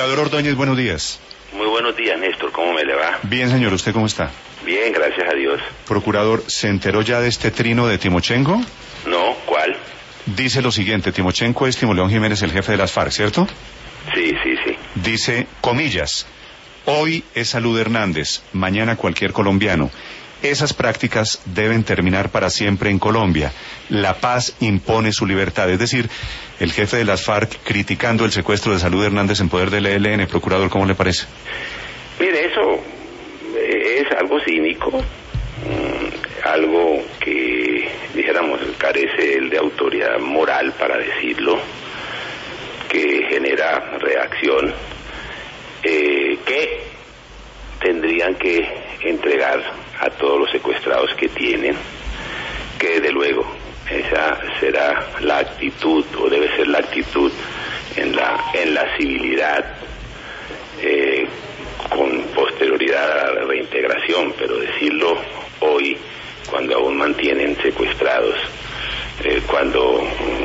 Procurador Ordóñez, buenos días. Muy buenos días, Néstor, ¿cómo me le va? Bien, señor, ¿usted cómo está? Bien, gracias a Dios. Procurador, ¿se enteró ya de este trino de Timochenko? No, ¿cuál? Dice lo siguiente, Timochenko es Timo León Jiménez, el jefe de las FARC, ¿cierto? Sí. Dice, comillas, hoy es Salud Hernández, mañana cualquier colombiano. Esas prácticas deben terminar para siempre en Colombia. La paz impone su libertad. Es decir, el jefe de las FARC criticando el secuestro de Salud Hernández en poder del ELN. Procurador, ¿cómo le parece? Mire, eso es algo cínico, algo que, dijéramos, carece de autoridad moral para decirlo, que genera reacción, que tendrían que entregar a todos los secuestrados que tienen, que desde luego esa será la actitud, o debe ser la actitud en la civilidad, con posterioridad a la reintegración, pero decirlo hoy, cuando aún mantienen secuestrados, cuando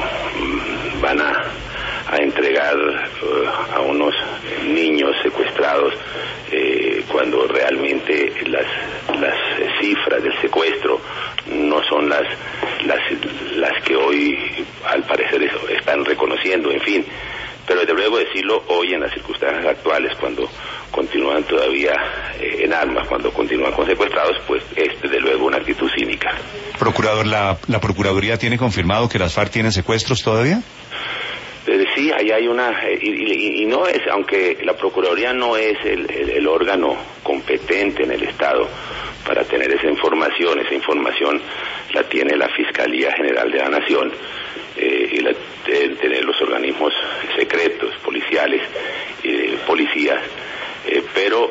van a entregar a unos niños secuestrados, cuando realmente las cifras del secuestro no son las que hoy al parecer están reconociendo, en fin. Pero desde luego decirlo hoy en las circunstancias actuales, cuando continúan todavía en armas, cuando continúan con secuestrados, pues es desde luego una actitud cínica. Procurador, ¿la Procuraduría tiene confirmado que las FARC tienen secuestros todavía? Sí, ahí hay una, y no es, aunque la Procuraduría no es el órgano competente en el Estado para tener esa información la tiene la Fiscalía General de la Nación, y la deben tener los organismos secretos, policiales, policías, pero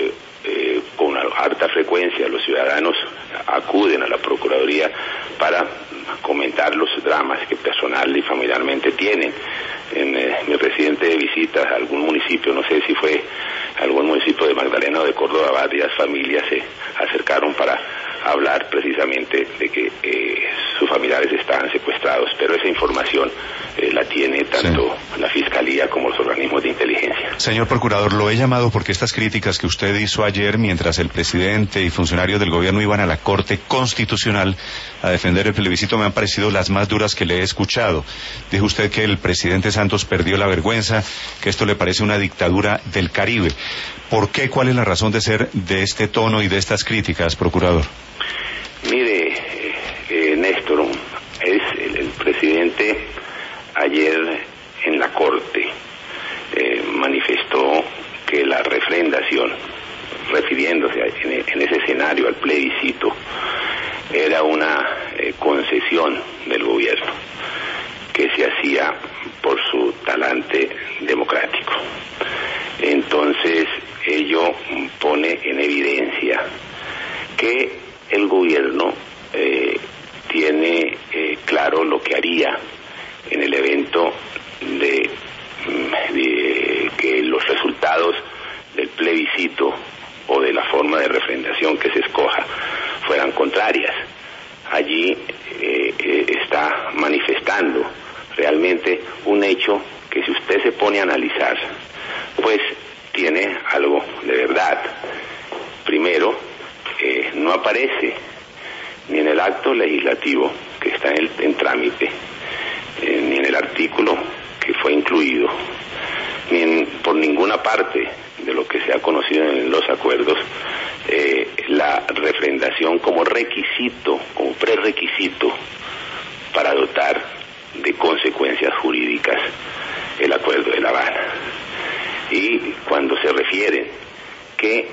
con harta frecuencia los ciudadanos acuden a la Procuraduría para comentar los dramas que personal y familiarmente tienen. En mi reciente visita a algún municipio, no sé si fue algún municipio de Magdalena o de Córdoba, varias familias se acercaron para hablar precisamente de que sus familiares estaban secuestrados, pero esa información la tiene tanto la Fiscalía como los organismos de inteligencia. Señor Procurador, lo he llamado porque estas críticas que usted hizo ayer mientras el presidente y funcionarios del gobierno iban a la Corte Constitucional a defender el plebiscito me han parecido las más duras que le he escuchado. Dijo usted que el presidente Santos perdió la vergüenza, que esto le parece una dictadura del Caribe. ¿Por qué? ¿Cuál es la razón de ser de este tono y de estas críticas, Procurador? Mire, Néstor, el presidente ayer en la Corte manifestó que la refrendación, refiriéndose en ese escenario al plebiscito, era una concesión del gobierno que se hacía por su talante democrático. Entonces, ello pone en evidencia que el gobierno tiene claro lo que haría en el evento de que los resultados del plebiscito o de la forma de refrendación que se escoja fueran contrarias. Allí está manifestando realmente un hecho que, si usted se pone a analizar, pues tiene algo de verdad. Primero, no aparece ni en el acto legislativo que está en trámite, ni en el artículo que fue incluido, ni por ninguna parte de lo que se ha conocido en los acuerdos, la refrendación como requisito, como prerequisito para dotar de consecuencias jurídicas el Acuerdo de La Habana. Y cuando se refieren que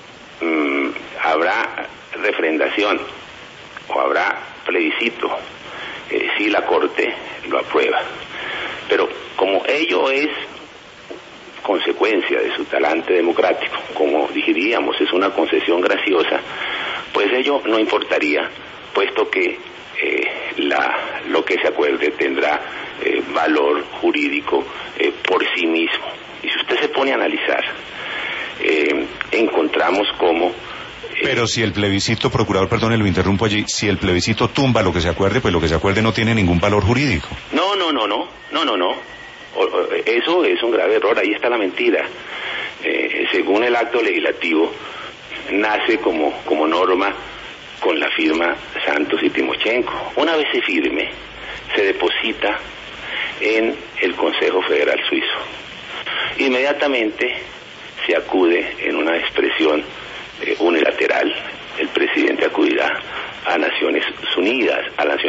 habrá refrendación o habrá plebiscito, si la Corte lo aprueba, pero como ello es consecuencia de su talante democrático, como diríamos, es una concesión graciosa, pues ello no importaría, puesto que lo que se acuerde tendrá valor jurídico por sí mismo. Y si usted se pone a analizar, encontramos como... Pero si el plebiscito, Procurador, perdone, lo interrumpo allí, si el plebiscito tumba lo que se acuerde, pues lo que se acuerde no tiene ningún valor jurídico. No. Eso es un grave error, ahí está la mentira. Según el acto legislativo, nace como norma con la firma Santos y Timochenko. Una vez se firme, se deposita en el Consejo Federal Suizo. Inmediatamente se acude en una expresión unilateral, el presidente acudirá a Naciones Unidas,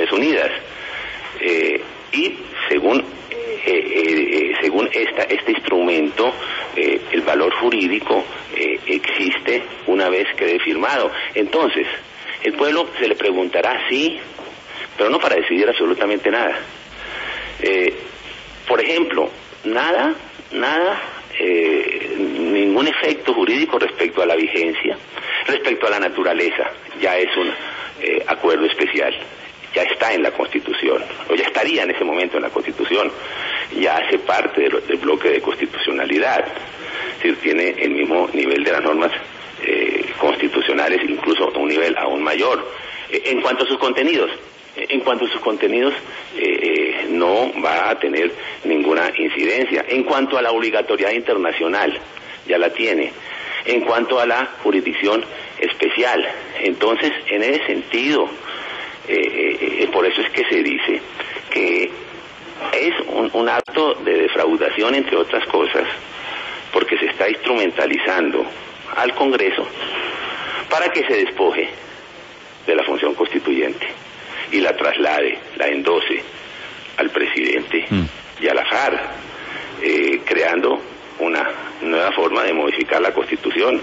y según este instrumento, el valor jurídico existe una vez quede firmado. Entonces, el pueblo se le preguntará, sí, pero no para decidir absolutamente nada. Por ejemplo, ningún efecto jurídico respecto a la vigencia, respecto a la naturaleza, ya es un acuerdo especial, ya está en la Constitución, o ya estaría en ese momento en la Constitución, ya hace parte del bloque de constitucionalidad, es decir, tiene el mismo nivel de las normas constitucionales, incluso un nivel aún mayor. En cuanto a sus contenidos, no va a tener ninguna incidencia. En cuanto a la obligatoriedad internacional, ya la tiene. En cuanto a la jurisdicción especial, entonces, en ese sentido, por eso es que se dice que es un acto de defraudación, entre otras cosas, porque se está instrumentalizando al Congreso para que se despoje de la función constituyente y la traslade, la endose al presidente y a la FARC, creando una nueva forma de modificar la Constitución.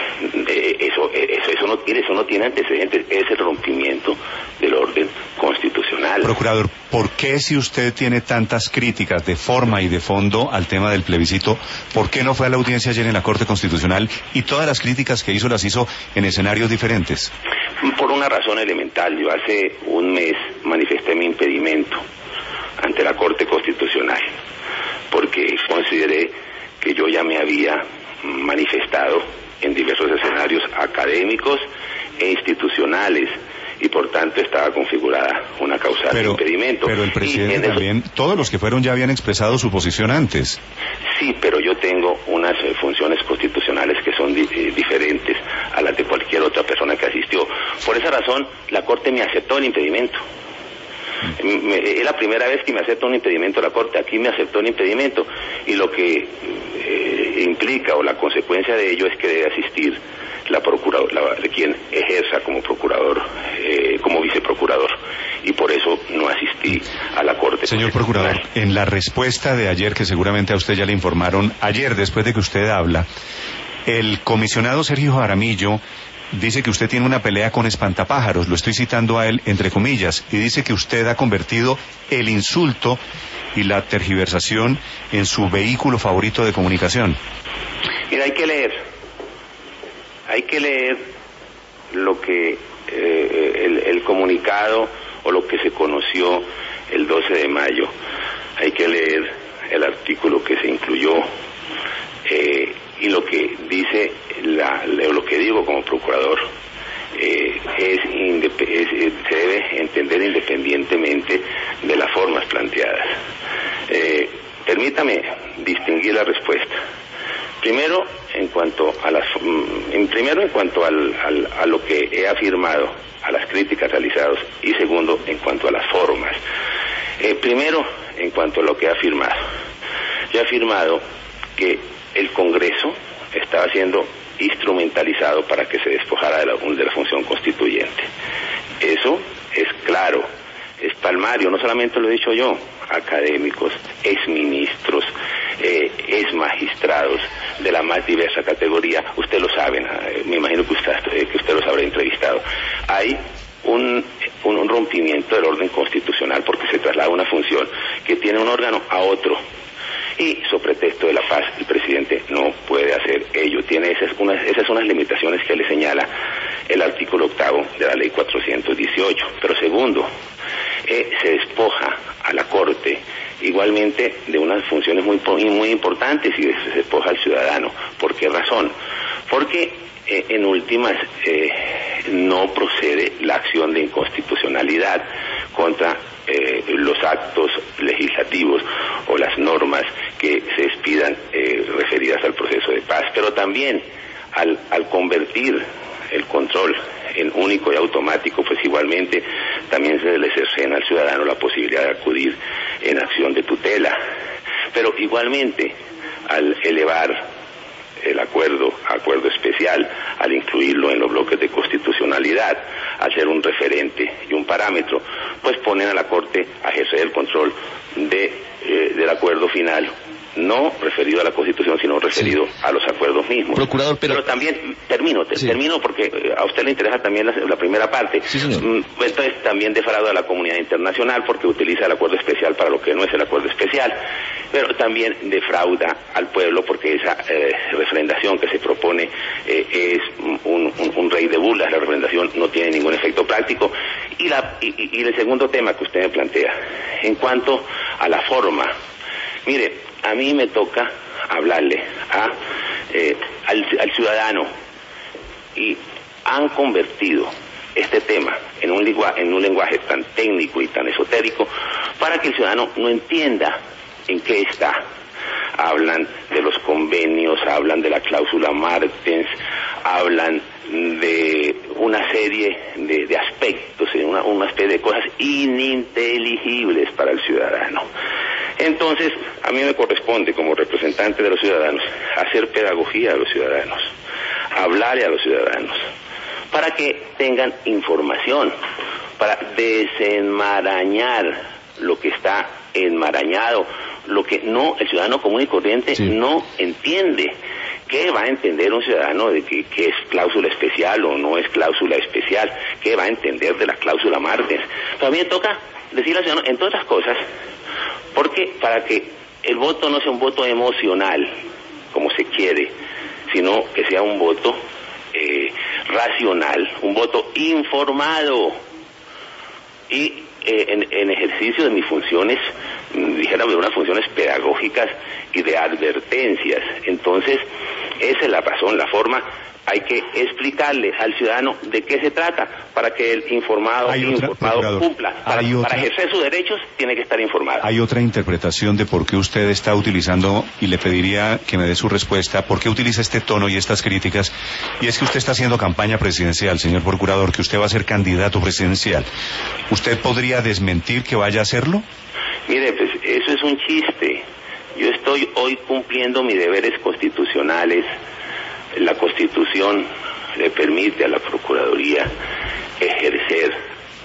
Eso no tiene antecedentes, es el rompimiento del orden constitucional. Procurador, ¿por qué, si usted tiene tantas críticas de forma y de fondo al tema del plebiscito, por qué no fue a la audiencia ayer en la Corte Constitucional y todas las críticas que hizo las hizo en escenarios diferentes? Por una razón elemental. Yo hace un mes manifesté mi impedimento ante la Corte Constitucional porque consideré que yo ya me había manifestado en diversos escenarios académicos e institucionales y por tanto estaba configurada una causa de impedimento. Pero el presidente también, todos los que fueron ya habían expresado su posición antes. Sí, pero yo tengo unas funciones constitucionales que son diferentes a las de cualquier otra persona que asistió. Por esa razón, la Corte me aceptó el impedimento. Es la primera vez que me acepta un impedimento la Corte. Aquí me aceptó el impedimento y lo que implica o la consecuencia de ello es que debe asistir la procuradora, quien ejerza como procurador, como viceprocurador, y por eso no asistí a la Corte. Señor Procurador, en la respuesta de ayer, que seguramente a usted ya le informaron, ayer después de que usted habla, el comisionado Sergio Jaramillo dice que usted tiene una pelea con espantapájaros, lo estoy citando a él entre comillas, y dice que usted ha convertido el insulto y la tergiversación en su vehículo favorito de comunicación. Mira, hay que leer lo que el comunicado o lo que se conoció el 12 de mayo, hay que leer el artículo que se incluyó y lo que dice, lo que digo como procurador se debe entender independientemente de las formas planteadas. Permítame distinguir la respuesta. Primero, en cuanto a lo que he afirmado, a las críticas realizadas, y segundo, en cuanto a las formas. Primero, en cuanto a lo que he afirmado. Yo he afirmado que el Congreso estaba siendo instrumentalizado para que se despojara de la función constituyente. Eso es claro, es palmario, no solamente lo he dicho yo, académicos, exministros, exmagistrados de la más diversa categoría, usted lo sabe, me imagino que usted los habrá entrevistado. Hay un rompimiento del orden constitucional porque se traslada una función que tiene un órgano a otro. Y, sobre pretexto de la paz, el presidente no puede hacer ello. Tiene esas son las limitaciones que le señala el artículo 8 de la ley 418. Pero segundo, se despoja a la Corte igualmente de unas funciones muy importantes y se despoja al ciudadano. ¿Por qué razón? Porque en últimas no procede la acción de inconstitucionalidad contra los actos legislativos o las normas que se expidan referidas al proceso de paz, pero también al convertir el control en único y automático, pues igualmente también se le cercena al ciudadano la posibilidad de acudir en acción de tutela, pero igualmente al elevar el acuerdo especial, al incluirlo en los bloques de constitucionalidad, al ser un referente y un parámetro, pues ponen a la Corte a ejercer el control del acuerdo final, no referido a la Constitución, sino referido a los acuerdos mismos. Procurador, pero también, termino porque a usted le interesa también la primera parte. Sí, señor. Entonces también defrauda a la comunidad internacional porque utiliza el acuerdo especial para lo que no es el acuerdo especial, pero también defrauda al pueblo porque esa refrendación que se propone es un rey de burlas. La refrendación no tiene ningún efecto práctico. Y el segundo tema que usted me plantea, en cuanto a la forma, mire, a mí me toca hablarle al ciudadano y han convertido este tema en un lenguaje tan técnico y tan esotérico para que el ciudadano no entienda en qué está. Hablan de los convenios, hablan de la cláusula Martens, hablan de una serie de aspectos, una especie de cosas ininteligibles para el ciudadano. Entonces, a mí me corresponde, como representante de los ciudadanos, hacer pedagogía a los ciudadanos, hablarle a los ciudadanos, para que tengan información, para desenmarañar lo que está enmarañado, lo que el ciudadano común y corriente no entiende. ¿Qué va a entender un ciudadano de que es cláusula especial o no es cláusula especial? ¿Qué va a entender de la cláusula Martens? También toca decirle al ciudadano, entre otras cosas, porque para que el voto no sea un voto emocional, como se quiere, sino que sea un voto racional, un voto informado y en ejercicio de mis funciones, dijéramos, de unas funciones pedagógicas y de advertencias. Entonces, esa es la razón, la forma. Hay que explicarle al ciudadano de qué se trata para que el informado cumpla. Para ejercer sus derechos tiene que estar informado. Hay otra interpretación de por qué usted está utilizando, y le pediría que me dé su respuesta, por qué utiliza este tono y estas críticas, y es que usted está haciendo campaña presidencial, señor procurador, que usted va a ser candidato presidencial. ¿Usted podría desmentir que vaya a hacerlo? Mire, pues eso es un chiste. Yo estoy hoy cumpliendo mis deberes constitucionales. La Constitución le permite a la Procuraduría ejercer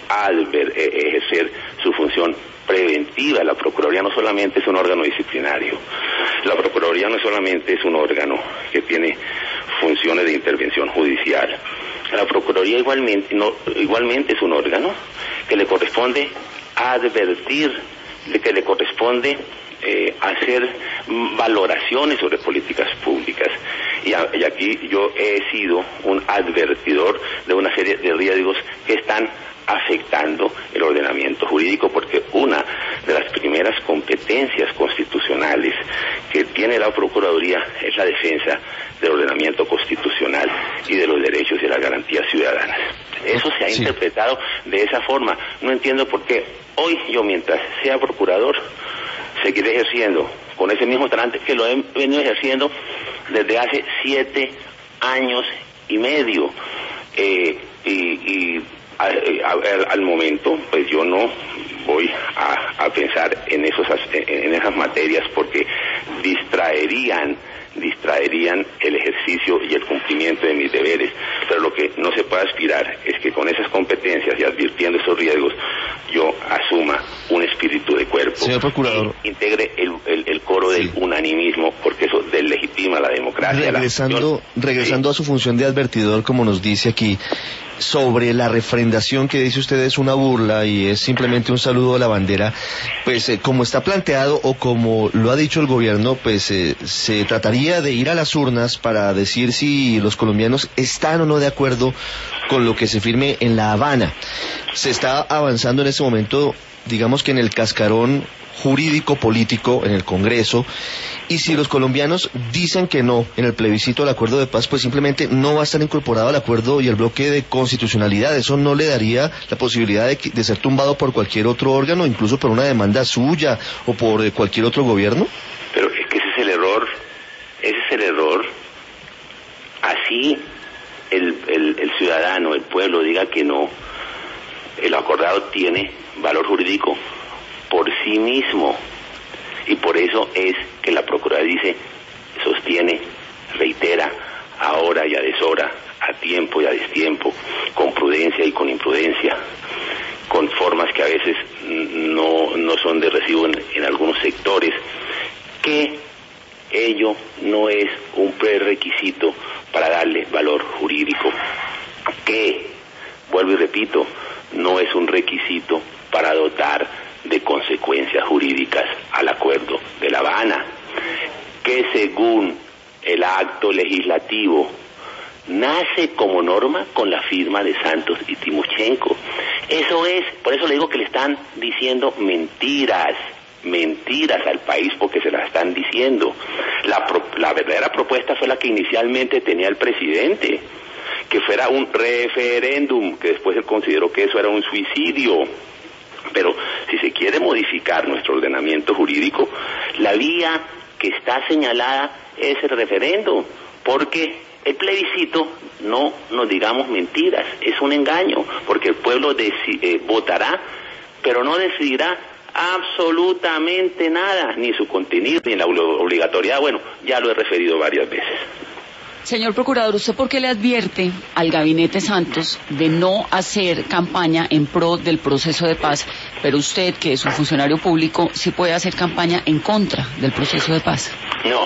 su función preventiva. La Procuraduría no solamente es un órgano disciplinario, la Procuraduría no solamente es un órgano que tiene funciones de intervención judicial. La Procuraduría igualmente es un órgano que le corresponde advertir, que le corresponde hacer valoraciones sobre políticas públicas, y aquí yo he sido un advertidor de una serie de riesgos que están afectando el ordenamiento jurídico, porque una de las primeras competencias constitucionales que tiene la Procuraduría es la defensa del ordenamiento constitucional y de los derechos y las garantías ciudadanas. Eso se ha interpretado de esa forma. No entiendo por qué hoy yo, mientras sea procurador, seguiré ejerciendo con ese mismo talante que lo he venido ejerciendo desde hace 7 años y medio. Al momento, pues yo no voy a pensar en esas materias porque distraerían el ejercicio y el cumplimiento de mis deberes, pero lo que no se puede aspirar es que con esas competencias y advirtiendo esos riesgos yo asuma un espíritu de cuerpo. Señor procurador, y integre el coro del unanimismo, porque eso deslegitima la democracia. Regresando a su función de advertidor, como nos dice aquí, sobre la refrendación que dice usted es una burla y es simplemente un saludo a la bandera, pues como está planteado o como lo ha dicho el gobierno, pues se trataría de ir a las urnas para decir si los colombianos están o no de acuerdo con lo que se firme en La Habana. Se está avanzando en este momento, digamos que en el cascarón jurídico-político en el Congreso, Y si los colombianos dicen que no en el plebiscito al acuerdo de paz, pues simplemente no va a estar incorporado al acuerdo y el bloque de constitucionalidad. Eso no le daría la posibilidad de ser tumbado por cualquier otro órgano, incluso por una demanda suya o por cualquier otro gobierno. Pero es que ese es el error. Así el ciudadano, el pueblo diga que no, el acordado tiene valor jurídico por sí mismo. Y por eso es que la Procuraduría dice, sostiene, reitera, ahora y a deshora, a tiempo y a destiempo, con prudencia y con imprudencia, con formas que a veces no son de recibo en algunos sectores, que ello no es un prerequisito para darle valor jurídico, que, vuelvo y repito, no es un requisito para dotar de consecuencias jurídicas al Acuerdo de La Habana, que según el acto legislativo nace como norma con la firma de Santos y Timochenko. Eso es, por eso le digo que le están diciendo mentiras al país, porque se las están diciendo. La verdadera propuesta fue la que inicialmente tenía el presidente, que fuera un referéndum, que después él consideró que eso era un suicidio. Pero si se quiere modificar nuestro ordenamiento jurídico, la vía que está señalada es el referéndum, porque el plebiscito, no nos digamos mentiras, es un engaño, porque el pueblo votará, pero no decidirá absolutamente nada, ni su contenido, ni la obligatoriedad. Bueno, ya lo he referido varias veces. Señor Procurador, ¿usted por qué le advierte al gabinete Santos de no hacer campaña en pro del proceso de paz, pero usted, que es un funcionario público, sí puede hacer campaña en contra del proceso de paz? No.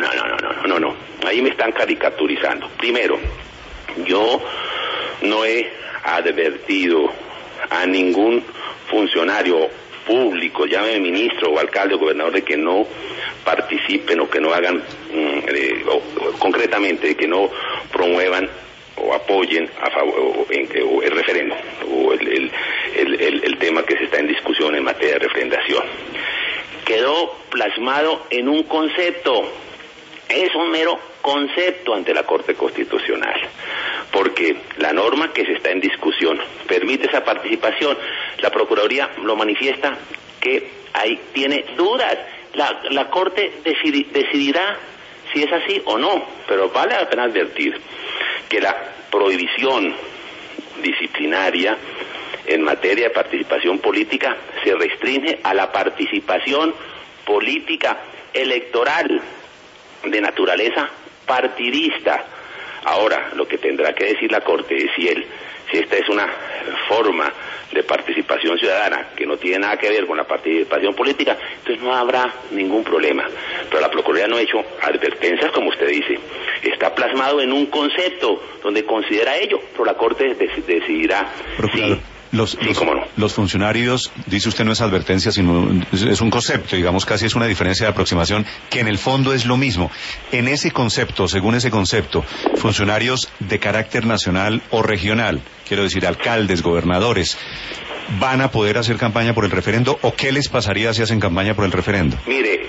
Ahí me están caricaturizando. Primero, yo no he advertido a ningún funcionario público, llámeme ministro o alcalde o gobernador, de que no participen o que no hagan, concretamente, de que no promuevan o apoyen a favor o el referéndum o el tema que se está en discusión en materia de refrendación. Quedó plasmado en un concepto, es un mero concepto ante la Corte Constitucional, porque la norma que se está en discusión permite esa participación. La Procuraduría lo manifiesta que ahí tiene dudas. La Corte decidirá si es así o no, pero vale la pena advertir que la prohibición disciplinaria en materia de participación política se restringe a la participación política electoral de naturaleza partidista. Ahora, lo que tendrá que decir la Corte es si esta es una forma de participación ciudadana que no tiene nada que ver con la participación política, entonces no habrá ningún problema. Pero la Procuraduría no ha hecho advertencias, como usted dice. Está plasmado en un concepto donde considera ello, pero la Corte decidirá si... Los funcionarios, dice usted, no es advertencia, sino es un concepto, digamos, casi es una diferencia de aproximación, que en el fondo es lo mismo. En ese concepto, según ese concepto, funcionarios de carácter nacional o regional, quiero decir, alcaldes, gobernadores, ¿van a poder hacer campaña por el referendo o qué les pasaría si hacen campaña por el referendo? Mire,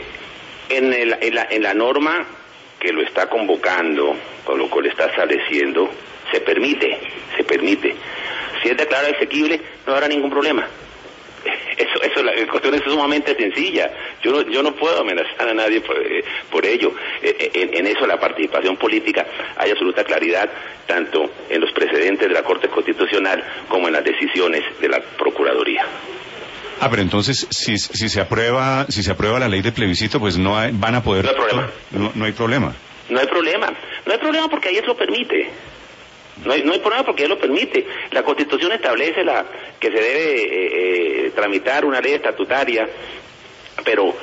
en la norma que lo está convocando, con lo cual está estableciendo, se permite. Si es declarado exequible, no habrá ningún problema. La cuestión es sumamente sencilla. Yo no puedo amenazar a nadie por ello. En eso la participación política hay absoluta claridad, tanto en los precedentes de la Corte Constitucional como en las decisiones de la Procuraduría. Pero entonces, si se aprueba la ley de plebiscito, pues van a poder... No hay problema. No hay problema. No hay problema porque ahí lo permite. No hay problema porque él lo permite. La Constitución establece que se debe tramitar una ley estatutaria, pero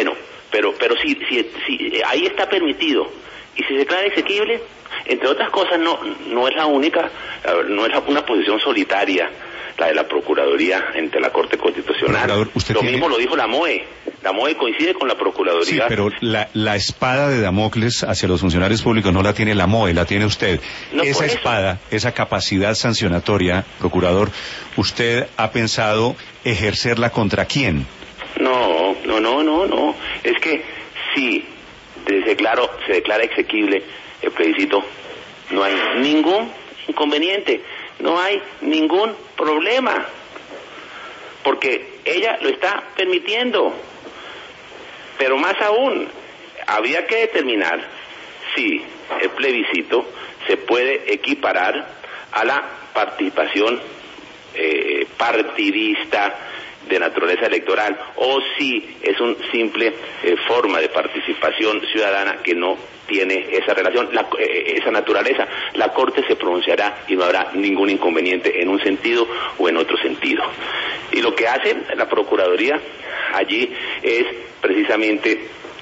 si ahí está permitido. Y si se declara exequible, entre otras cosas, no es la única, no es una posición solitaria la de la Procuraduría ante la Corte Constitucional. Mismo lo dijo la MOE. La MOE coincide con la Procuraduría. Sí, pero la espada de Damocles hacia los funcionarios públicos no la tiene la MOE, la tiene usted. Esa espada, esa capacidad sancionatoria, procurador, ¿usted ha pensado ejercerla contra quién? No. Es que si se declara exequible el plebiscito, no hay ningún inconveniente, no hay ningún problema, porque ella lo está permitiendo. Pero más aún, había que determinar si el plebiscito se puede equiparar a la participación partidista de naturaleza electoral, o si es una simple forma de participación ciudadana que no tiene esa relación, esa naturaleza. La Corte se pronunciará y no habrá ningún inconveniente en un sentido o en otro sentido. Y lo que hace la Procuraduría allí es precisamente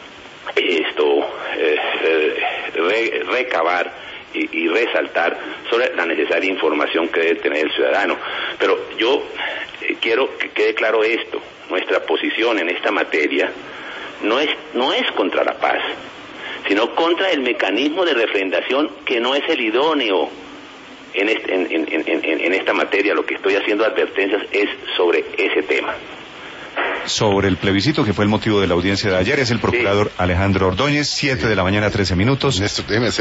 recabar y resaltar sobre la necesaria información que debe tener el ciudadano. Pero yo quiero que quede claro esto: nuestra posición en esta materia no es contra la paz, sino contra el mecanismo de refrendación, que no es el idóneo en esta materia. Lo que estoy haciendo advertencias es sobre ese tema. Sobre el plebiscito, que fue el motivo de la audiencia de ayer, es el procurador Alejandro Ordóñez, 7 de la mañana, 13 minutos.